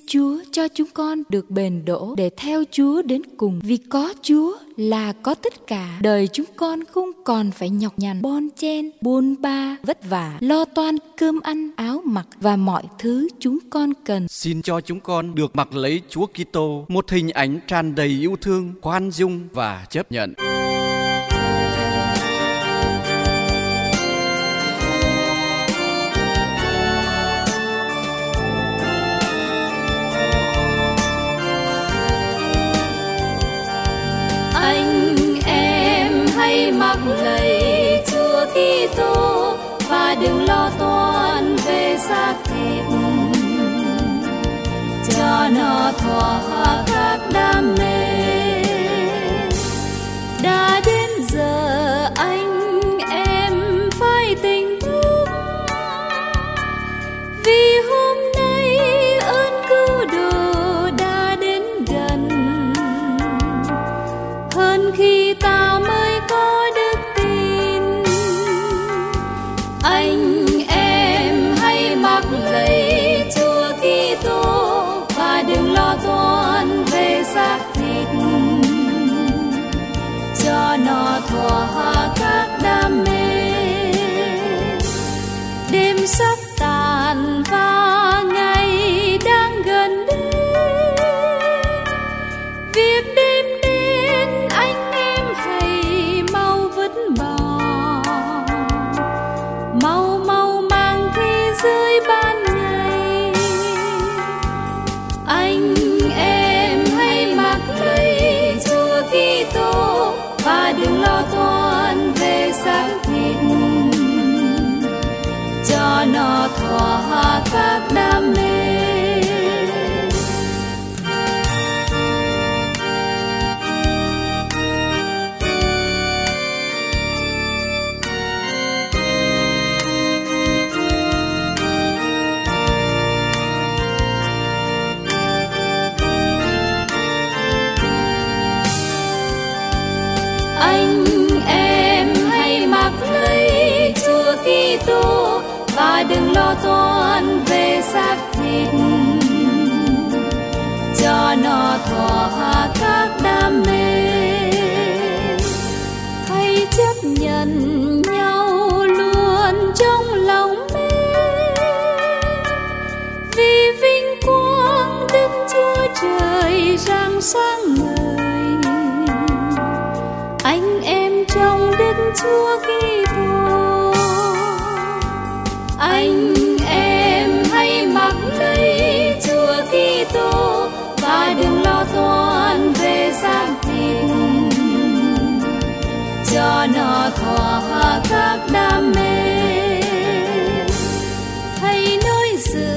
Chúa cho chúng con được bền đỗ để theo Chúa đến cùng. Vì có Chúa là có tất cả. Đời chúng con không còn phải nhọc nhằn bon chen, buôn ba, vất vả, lo toan cơm ăn, áo mặc và mọi thứ chúng con cần. Xin cho chúng con được mặc lấy Chúa Kitô, một hình ảnh tràn đầy yêu thương, khoan dung và chấp nhận. Anh em hãy mặc lấy Chúa Kitô và đừng lo toan về xác thịt, cho nó thỏa các đam mê. Đã đến giờ anh em phải tỉnh thức, vì hôm nay ơn cứu độ đã đến gần, hơn khi ta mới có đức tin. Anh em hãy mặc lấy Chúa Kitô và đừng lo toan về xác thịt, cho nó thỏa các đam mê. Đêm sắp tàn và ngày đang gần đến, việc đêm đến anh em hãy mau vứt bỏ, mau mau mang thế giới ban ngày. Anh em hãy mặc lấy Chúa Kitô và đừng lo toan về xác thịt, cho nó thỏa các đam mê. Anh em hãy mặc lấy Chúa Kitô và đừng lo toan về xác thịt, cho nó thỏa các đam mê. Hãy chấp nhận nhau luôn trong lòng mê, vì vinh quang Đức Chúa Trời rạng sáng ngời. Anh em trong Đức Chúa Kitô, anh em hãy mặc lấy Chúa Kitô và đừng lo toan về xác thịt, cho nó thỏa các đam mê. Hãy nối giữ